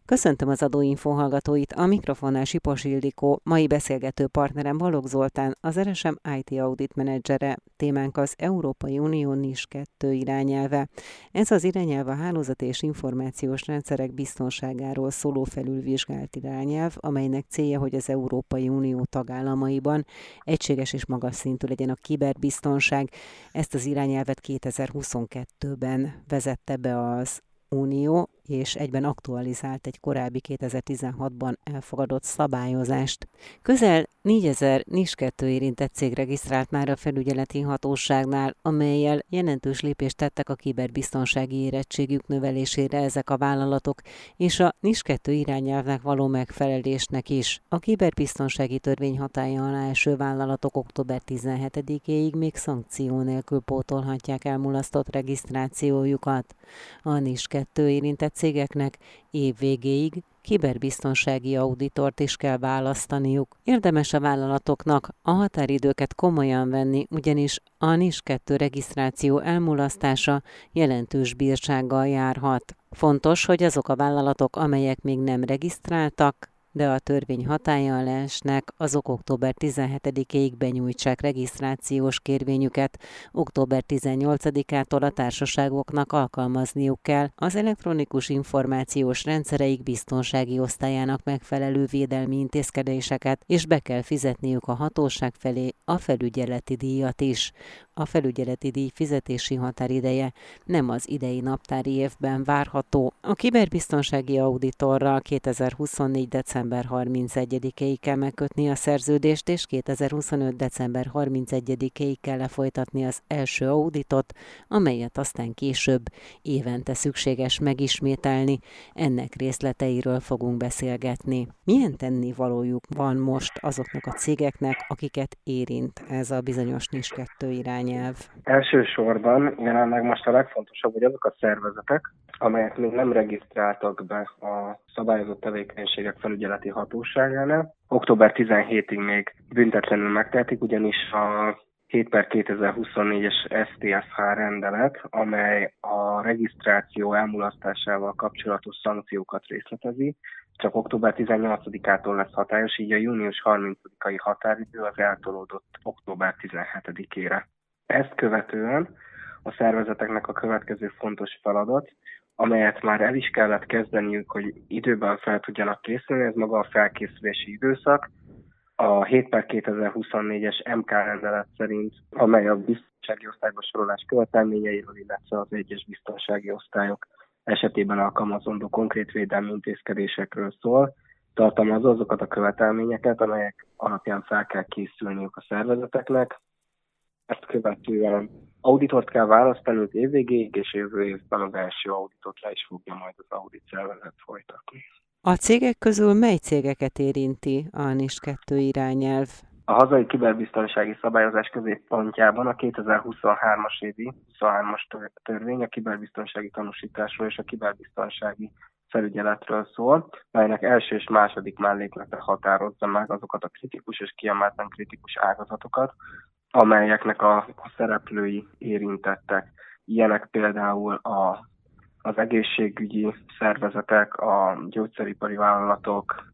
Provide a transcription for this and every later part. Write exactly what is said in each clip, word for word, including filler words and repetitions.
Köszöntöm az Adóinfo hallgatóit, a mikrofonnál Sipos Ildikó, mai beszélgető partnerem Balogh Zoltán, az er es em i té Audit menedzsere, témánk az Európai Unió NIS kettő irányelve. Ez az irányelv a hálózati és információs rendszerek biztonságáról szóló felülvizsgált irányelv, amelynek célja, hogy az Európai Unió tagállamaiban egységes és magas szintű legyen a kiberbiztonság. Ezt az irányelvet kétezer-huszonkettőben vezette be az Unió, és egyben aktualizált egy korábbi kétezer-tizenhatban elfogadott szabályozást. Közel négyezer NIS kettő érintett cég regisztrált már a felügyeleti hatóságnál, amellyel jelentős lépést tettek a kiberbiztonsági érettségük növelésére ezek a vállalatok, és a NIS kettő irányelvnek való megfelelésnek is. A kiberbiztonsági törvény hatálya alá eső vállalatok október tizenhetedikéig még szankció nélkül pótolhatják elmulasztott regisztrációjukat. A NIS kettő érintett cégeknek év végéig kiberbiztonsági auditort is kell választaniuk. Érdemes a vállalatoknak a határidőket komolyan venni, ugyanis a NIS kettő regisztráció elmulasztása jelentős bírsággal járhat. Fontos, hogy azok a vállalatok, amelyek még nem regisztráltak, de a törvény hatálya alá esnek, azok október tizenhetedikéig benyújtsák regisztrációs kérvényüket. október tizennyolcadikától a társaságoknak alkalmazniuk kell az elektronikus információs rendszereik biztonsági osztályának megfelelő védelmi intézkedéseket, és be kell fizetniük a hatóság felé a felügyeleti díjat is. A felügyeleti díj fizetési határideje nem az idei naptári évben várható. A kiberbiztonsági auditorral kétezer-huszonnégy. december harmincegyedikéig kell megkötni a szerződést, és kétezer-huszonöt. december harmincegyedikéig kell lefolytatni az első auditot, amelyet aztán később évente szükséges megismételni. Ennek részleteiről fogunk beszélgetni. Milyen tennivalójuk van most azoknak a cégeknek, akiket érint ez a bizonyos NIS kettő irány? Nyelv. Elsősorban jelenleg most a legfontosabb, hogy azok a szervezetek, amelyek még nem regisztráltak be a szabályozott tevékenységek felügyeleti hatóságánál, október tizenhetedikéig még büntetlenül megtehetik, ugyanis a hét per kétezer-huszonnégyes es té ef há rendelet, amely a regisztráció elmulasztásával kapcsolatos szankciókat részletezi, csak október tizennyolcadikától lesz hatályos, így a június harmincadikai határidő az eltolódott október tizenhetedikére. Ezt követően a szervezeteknek a következő fontos feladat, amelyet már el is kellett kezdeniük, hogy időben fel tudjanak készülni, ez maga a felkészülési időszak. A hét per kétezer-huszonnégyes em ká rendelet szerint, amely a biztonsági osztályba sorolás követelményeiről, illetve az egyes biztonsági osztályok esetében alkalmazandó konkrét védelmi intézkedésekről szól, tartalmazza azokat a követelményeket, amelyek alapján fel kell készülniük a szervezeteknek. Ezt követően auditort kell választaniuk évvégéig, és jövő évben az első auditot le is fogja majd az audit szervezet folytatni. A cégek közül mely cégeket érinti a NIS kettő irányelv? A hazai kiberbiztonsági szabályozás középpontjában a kétezer-huszonhármas évi huszonhármas törvény a kiberbiztonsági tanúsításról és a kiberbiztonsági felügyeletről szól, melynek első és második melléklete határozza meg azokat a kritikus és kiemelten kritikus ágazatokat, amelyeknek a, a szereplői érintettek. Ilyenek például a, az egészségügyi szervezetek, a gyógyszeripari vállalatok,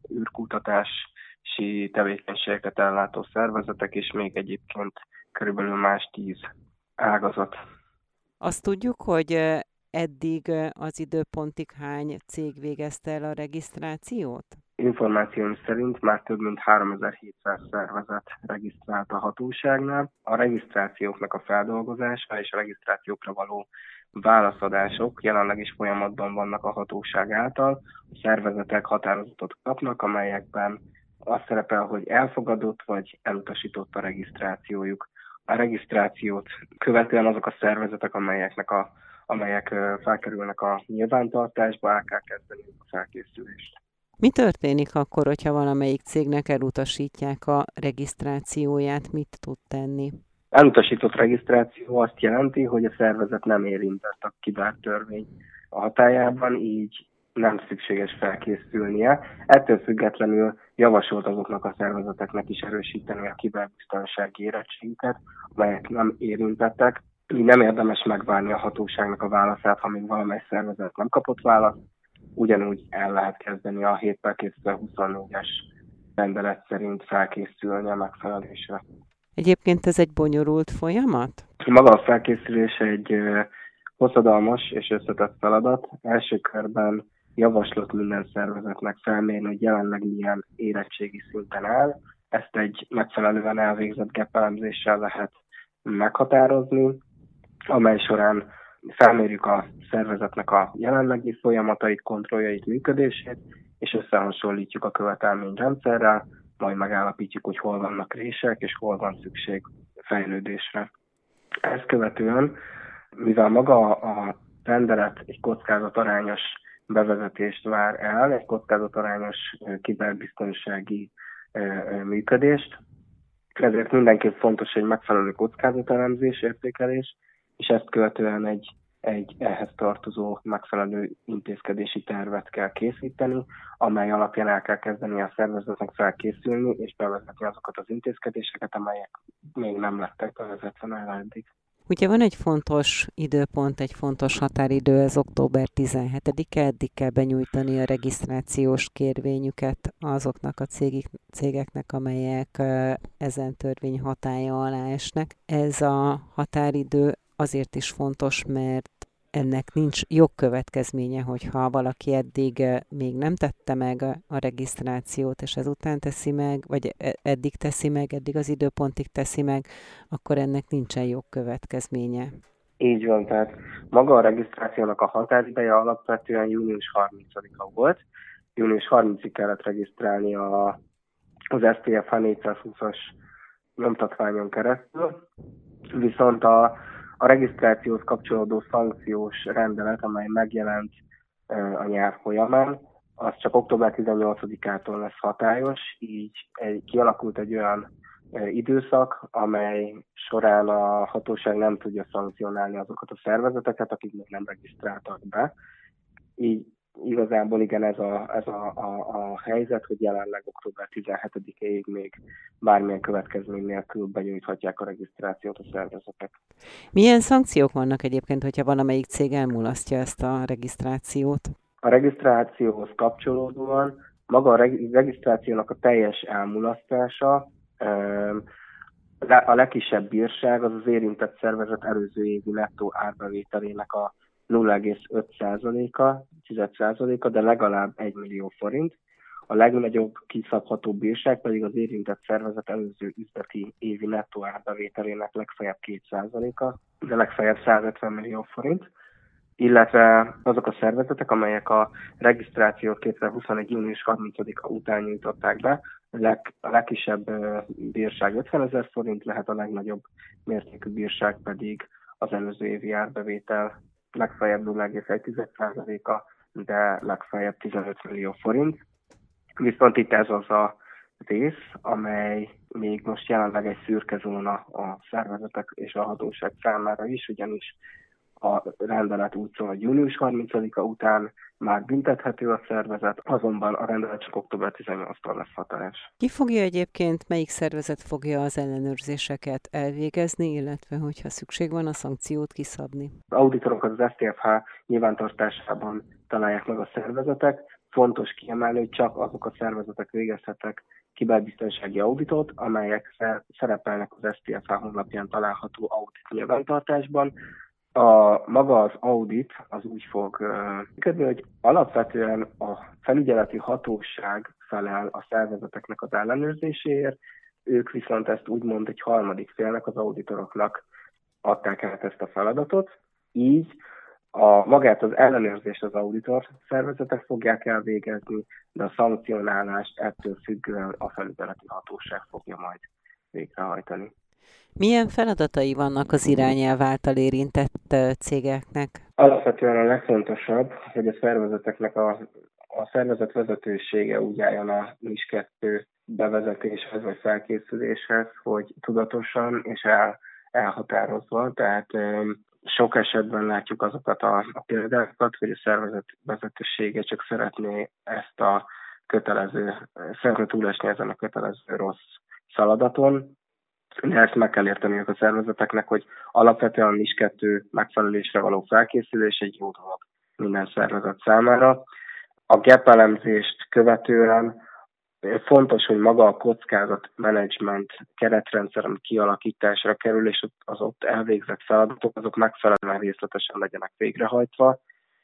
űrkutatási tevékenységeket ellátó szervezetek, és még egyébként körülbelül más tíz ágazat. Azt tudjuk, hogy eddig az időpontig hány cég végezte el a regisztrációt? Információim szerint már több mint háromezer-hétszáz szervezet regisztrált a hatóságnál. A regisztrációknak a feldolgozása és a regisztrációkra való válaszadások jelenleg is folyamatban vannak a hatóság által. A szervezetek határozatot kapnak, amelyekben az szerepel, hogy elfogadott vagy elutasított a regisztrációjuk. A regisztrációt követően azok a szervezetek, amelyeknek a, amelyek felkerülnek a nyilvántartásba, el kell kezdeni a felkészülést. Mi történik akkor, hogyha valamelyik cégnek elutasítják a regisztrációját, mit tud tenni? Elutasított regisztráció azt jelenti, hogy a szervezet nem érintett a kibertörvény a hatályában, így nem szükséges felkészülnie. Ettől függetlenül javasolt azoknak a szervezeteknek is erősíteni a kiberbiztonsági érettségüket, amelyek nem érintettek. Így nem érdemes megvárni a hatóságnak a válaszát, ha még valamely szervezet nem kapott választ, ugyanúgy el lehet kezdeni a hét per kétezer-huszonnégyes rendelet szerint felkészülni a megfelelésre. Egyébként ez egy bonyolult folyamat? Maga a felkészülés egy hosszadalmas és összetett feladat. Első körben javaslott minden szervezetnek felmérni, hogy jelenleg milyen érettségi szinten áll. Ezt egy megfelelően elvégzett gép elemzéssel lehet meghatározni, amely során felmérjük a szervezetnek a jelenlegi folyamatait, kontrolljait, működését, és összehasonlítjuk a követelményrendszerrel, majd megállapítjuk, hogy hol vannak rések, és hol van szükség fejlődésre. Ezt követően, mivel maga a rendelet egy kockázatarányos bevezetést vár el, egy kockázatarányos kiberbiztonsági működést, ezért mindenképp fontos egy megfelelő kockázatelemzés, értékelés, és ezt követően egy, egy ehhez tartozó megfelelő intézkedési tervet kell készíteni, amely alapján el kell kezdeni a szervezetnek felkészülni, és bevezetni azokat az intézkedéseket, amelyek még nem lettek bevezetve már eddig. Ugye van egy fontos időpont, egy fontos határidő, ez október tizenhetedike, eddig kell benyújtani a regisztrációs kérvényüket azoknak a cégik, cégeknek, amelyek ezen törvény hatálya alá esnek. Ez a határidő azért is fontos, mert ennek nincs jogkövetkezménye, hogyha valaki eddig még nem tette meg a regisztrációt, és ezután teszi meg, vagy eddig teszi meg, eddig az időpontig teszi meg, akkor ennek nincsen jogkövetkezménye. Így van, tehát maga a regisztrációnak a határideje alapvetően június harmincadika volt. június harmincadikáig kellett regisztrálni a, az es té ef há négyszázhúszas nyomtatványon keresztül, viszont a A regisztrációhoz kapcsolódó szankciós rendelet, amely megjelent a nyár folyamán, az csak október tizennyolcadikától lesz hatályos, így egy, kialakult egy olyan időszak, amely során a hatóság nem tudja szankcionálni azokat a szervezeteket, akik még nem regisztráltak be. Így igazából igen, ez a, ez a, a, a helyzet, hogy jelenleg október tizenhetedikéig még bármilyen következmény nélkül benyújthatják a regisztrációt a szervezetek. Milyen szankciók vannak egyébként, hogyha valamelyik cég elmulasztja ezt a regisztrációt? A regisztrációhoz kapcsolódóan maga a regisztrációnak a teljes elmulasztása, a legkisebb bírság az az érintett szervezet előző évi nettó árbevételének a nulla egész öt százaléka, tized százaléka, de legalább egy millió forint. A legnagyobb kiszabható bírság pedig az érintett szervezet előző üzleti évi nettó árbevételének legfeljebb két százaléka, de legfeljebb százötven millió forint, illetve azok a szervezetek, amelyek a regisztrációt kétezer-huszonegy. június harmincadika után nyújtották be, a legkisebb bírság ötvenezer forint lehet, a legnagyobb mértékű bírság pedig az előző évi árbevétel legfeljebb nulla egész egy százaléka, de legfeljebb tizenöt millió forint. Viszont itt ez az a rész, amely még most jelenleg egy szürke zóna a szervezetek és a hatóság számára is, ugyanis a rendelet úgy szól, hogy június harmincadika után már büntethető a szervezet, azonban a rendelet csak október tizennyolcadikáig lesz hatályos. Ki fogja egyébként, melyik szervezet fogja az ellenőrzéseket elvégezni, illetve hogyha szükség van a szankciót kiszabni? Az auditorokat az es té ef há nyilvántartásában találják meg a szervezetek. Fontos kiemelni, hogy csak azok a szervezetek végezhetek kiberbiztonsági auditot, amelyek szerepelnek az es té ef há honlapján található audit nyilvántartásban. A, maga az audit az úgy fog működni, hogy alapvetően a felügyeleti hatóság felel a szervezeteknek az ellenőrzéséért, ők viszont ezt úgymond egy harmadik félnek, az auditoroknak adták át ezt a feladatot. Így a, magát az ellenőrzést az auditor szervezetek fogják elvégezni, de a szankcionálást ettől függően a felügyeleti hatóság fogja majd végrehajtani. Milyen feladatai vannak az irányelv által érintett cégeknek? Alapvetően a legfontosabb, hogy a szervezeteknek a, a szervezet vezetősége úgy álljon a NIS kettő bevezetéshez vagy felkészüléshez, hogy tudatosan és el, elhatározva, tehát sok esetben látjuk azokat a, a példákat, hogy a szervezet vezetősége csak szeretné ezt a kötelező, szeretne túlesni ezen a kötelező rossz szeladaton, de ezt meg kell érteniük a szervezeteknek, hogy alapvetően a NIS kettő megfelelésre való felkészülés egy jó dolog minden szervezet számára. A gép elemzést követően fontos, hogy maga a kockázatmenedzsment keretrendszeren kialakításra kerül, és az ott elvégzett feladatok azok megfelelően részletesen legyenek végrehajtva.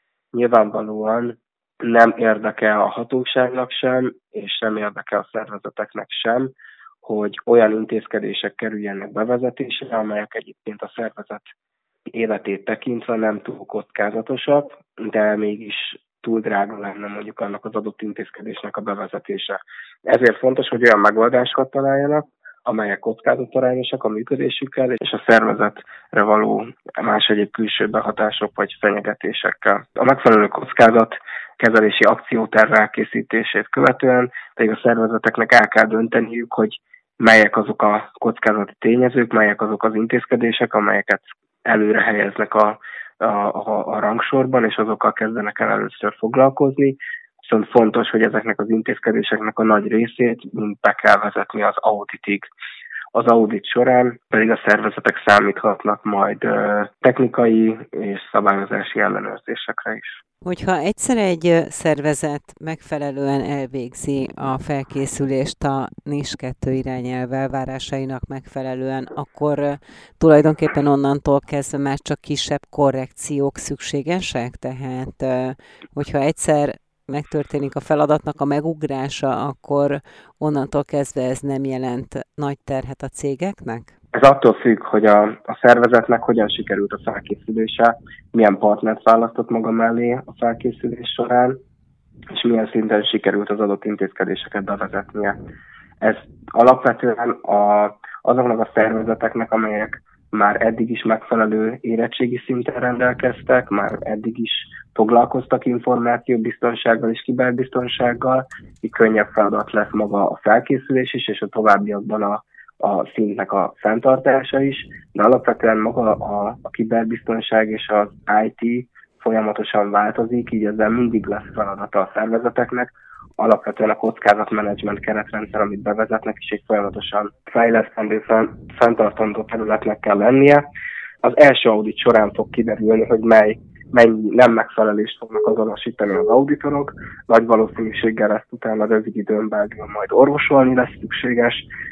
Nyilvánvalóan nem érdekel a hatóságnak sem, és nem érdekel a szervezeteknek sem, hogy olyan intézkedések kerüljenek bevezetésre, amelyek egyébként a szervezet életét tekintve nem túl kockázatosak, de mégis túl drága lenne mondjuk annak az adott intézkedésnek a bevezetése. Ezért fontos, hogy olyan megoldásokat találjanak, amelyek kockázatarányosak a működésükkel és a szervezetre való más egyéb külső behatások vagy fenyegetésekkel. A megfelelő kockázat kezelési akcióterv elkészítését követően pedig a szervezeteknek el kell dönteniük, hogy melyek azok a kockázati tényezők, melyek azok az intézkedések, amelyeket előre helyeznek a, a, a, a rangsorban, és azokkal kezdenek el először foglalkozni. Viszont fontos, hogy ezeknek az intézkedéseknek a nagy részét mind be kell vezetni az auditig. Az audit során pedig a szervezetek számíthatnak majd technikai és szabályozási ellenőrzésekre is. Hogyha egyszer egy szervezet megfelelően elvégzi a felkészülést a NIS kettő irányelv elvárásainak megfelelően, akkor tulajdonképpen onnantól kezdve már csak kisebb korrekciók szükségesek? Tehát, hogyha egyszer megtörténik a feladatnak a megugrása, akkor onnantól kezdve ez nem jelent nagy terhet a cégeknek? Ez attól függ, hogy a, a szervezetnek hogyan sikerült a felkészülése, milyen partnert választott maga mellé a felkészülés során, és milyen szinten sikerült az adott intézkedéseket bevezetnie. Ez alapvetően a, azoknak a szervezeteknek, amelyek már eddig is megfelelő érettségi szinten rendelkeztek, már eddig is foglalkoztak információbiztonsággal és kiberbiztonsággal, így könnyebb feladat lesz maga a felkészülés is, és a továbbiakban a, a szintnek a fenntartása is, de alapvetően maga a, a kiberbiztonság és az i té folyamatosan változik, így ezzel mindig lesz feladata a szervezeteknek. Alapvetően a kockázatmenedzsment keretrendszer, amit bevezetnek, és egy folyamatosan fejlesztendő, fenntartandó területnek kell lennie. Az első audit során fog kiderülni, hogy mely, mennyi nem megfelelést fognak azonosítani az auditorok. Nagy valószínűséggel ezt utána rövid időn belül majd orvosolni lesz szükséges,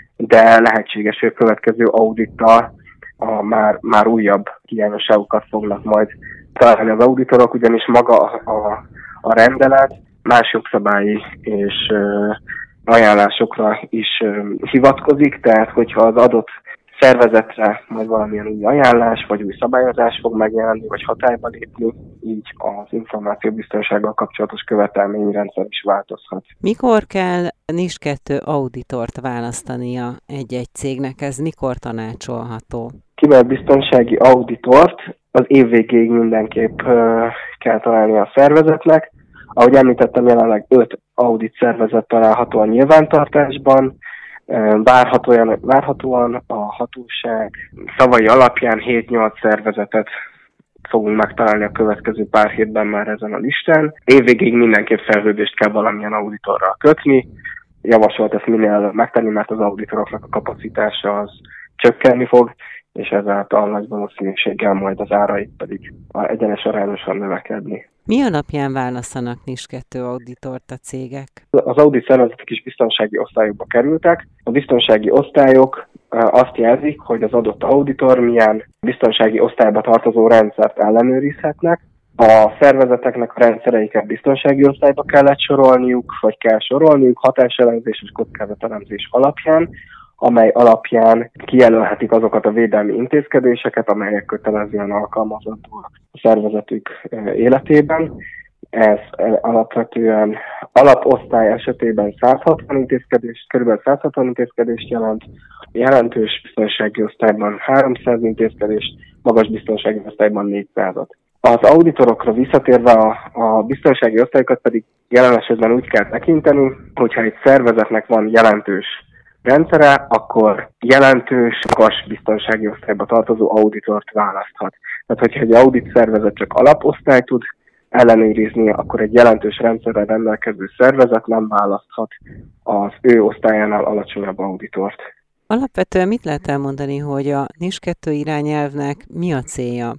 de lehetséges, hogy a következő audittal a már, már újabb hiányosságokat fognak majd találni az auditorok, ugyanis maga a, a, a rendelet más jogszabályi és ö, ajánlásokra is ö, hivatkozik, tehát hogyha az adott szervezetre majd valamilyen új ajánlás, vagy új szabályozás fog megjelenni, vagy hatályba lépni, így az információbiztonsággal kapcsolatos követelményrendszer is változhat. Mikor kell NIS kettő auditort választania egy-egy cégnek? Ez mikor tanácsolható? Kiberbiztonsági auditort az év végéig mindenképp ö, kell találni a szervezetnek. Ahogy említettem, jelenleg öt audit szervezet található a nyilvántartásban. Várhatóan, várhatóan a hatóság szavai alapján hét-nyolc szervezetet fogunk megtalálni a következő pár hétben már ezen a listán. Évvégéig mindenképp szerződést kell valamilyen auditorral kötni. Javasolt ezt minél előbb megtenni, mert az auditoroknak a kapacitása az csökkenni fog, és ezáltal nagy valószínűséggel majd az áraik pedig egyenes arányosan növekedni. Mi alapján választanak NIS kettő auditort a cégek? Az audit szervezetek is biztonsági osztályokba kerültek. A biztonsági osztályok azt jelzik, hogy az adott auditor milyen biztonsági osztályba tartozó rendszert ellenőrizhetnek. A szervezeteknek a rendszereiket biztonsági osztályba kellett sorolniuk, vagy kell sorolniuk hatáselemzés és kockázatelemzés alapján, amely alapján kijelölhetik azokat a védelmi intézkedéseket, amelyek kötelezően alkalmazandóak a szervezetük életében. Ez alapvetően alaposztály esetében száz hatvan intézkedést, kb. száz hatvan intézkedést jelent, jelentős biztonsági osztályban háromszáz intézkedést, magas biztonsági osztályban négyszázat. Az auditorokra visszatérve a, a biztonsági osztályokat pedig jelen esetben úgy kell tekinteni, hogyha egy szervezetnek van jelentős rendszere, akkor jelentős, magas biztonsági osztályba tartozó auditort választhat. Tehát, hogyha egy audit szervezet csak alaposztály tud ellenőrizni, akkor egy jelentős rendszerrel rendelkező szervezet nem választhat az ő osztályánál alacsonyabb auditort. Alapvetően mit lehet elmondani, hogy a NIS kettő irányelvnek mi a célja?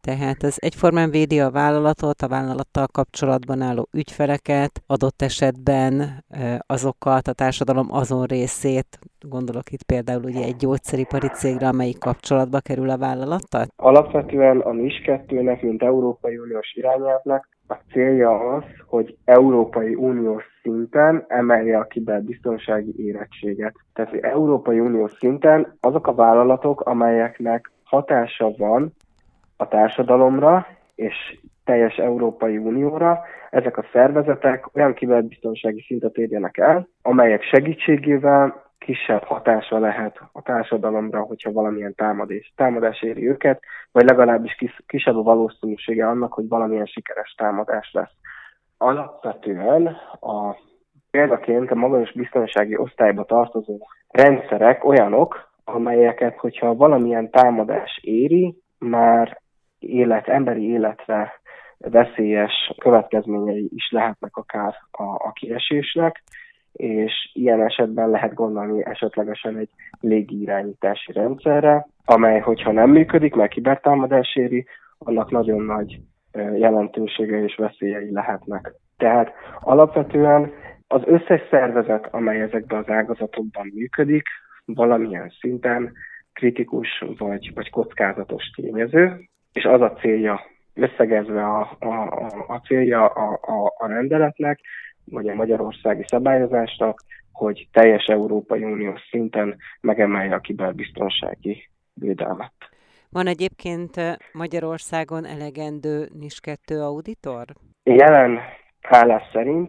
Tehát ez egyformán védi a vállalatot, a vállalattal kapcsolatban álló ügyfeleket, adott esetben azokat, a társadalom azon részét, gondolok itt például ugye egy gyógyszeripari cégre, amelyik kapcsolatba kerül a vállalattal? Alapvetően a NIS kettőnek, mint Európai Uniós irányelvnek a célja az, hogy Európai Uniós szinten emelje a kiberbiztonsági érettséget. Tehát Európai Uniós szinten azok a vállalatok, amelyeknek hatása van a társadalomra és teljes Európai Unióra, ezek a szervezetek olyan kiberbiztonsági szintet érjenek el, amelyek segítségével kisebb hatása lehet a társadalomra, hogyha valamilyen támadás, támadás éri őket, vagy legalábbis kis, kisebb a valószínűsége annak, hogy valamilyen sikeres támadás lesz. Alapvetően a példaként a magas biztonsági osztályba tartozó rendszerek olyanok, amelyeket, hogyha valamilyen támadás éri, már élet, emberi életre veszélyes következményei is lehetnek akár a, a kiesésnek, és ilyen esetben lehet gondolni esetlegesen egy légirányítási rendszerre, amely, hogyha nem működik, mert kibertámadás éri, annak nagyon nagy jelentősége és veszélyei lehetnek. Tehát alapvetően az összes szervezet, amely ezekben az ágazatokban működik, valamilyen szinten kritikus vagy, vagy kockázatos tényező, és az a célja, összegezve a, a, a, a célja a, a, a rendeletnek, vagy a magyarországi szabályozásnak, hogy teljes Európai Uniós szinten megemelje a kiberbiztonsági védelmet. Van egyébként Magyarországon elegendő NIS kettő auditor? Jelen állás szerint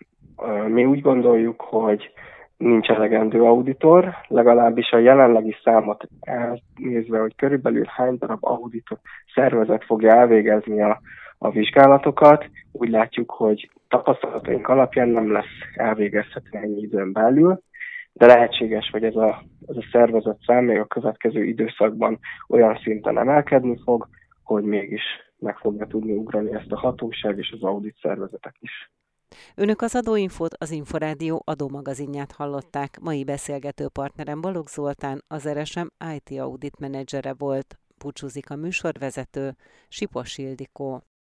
mi úgy gondoljuk, hogy nincs elegendő auditor, legalábbis a jelenlegi számot elnézve, hogy körülbelül hány darab auditor szervezet fogja elvégezni a, a vizsgálatokat. Úgy látjuk, hogy tapasztalataink alapján nem lesz elvégezhető ennyi időn belül, de lehetséges, hogy ez a, ez a szervezet szám még a következő időszakban olyan szinten emelkedni fog, hogy mégis meg fogja tudni ugrani ezt a hatóság és az audit szervezetek is. Önök az Adóinfót, az Inforádió adómagazinját hallották. Mai beszélgető partnerem Balogh Zoltán, az er es em i té Audit menedzsere volt. Búcsúzik a műsorvezető, Sipos Ildikó.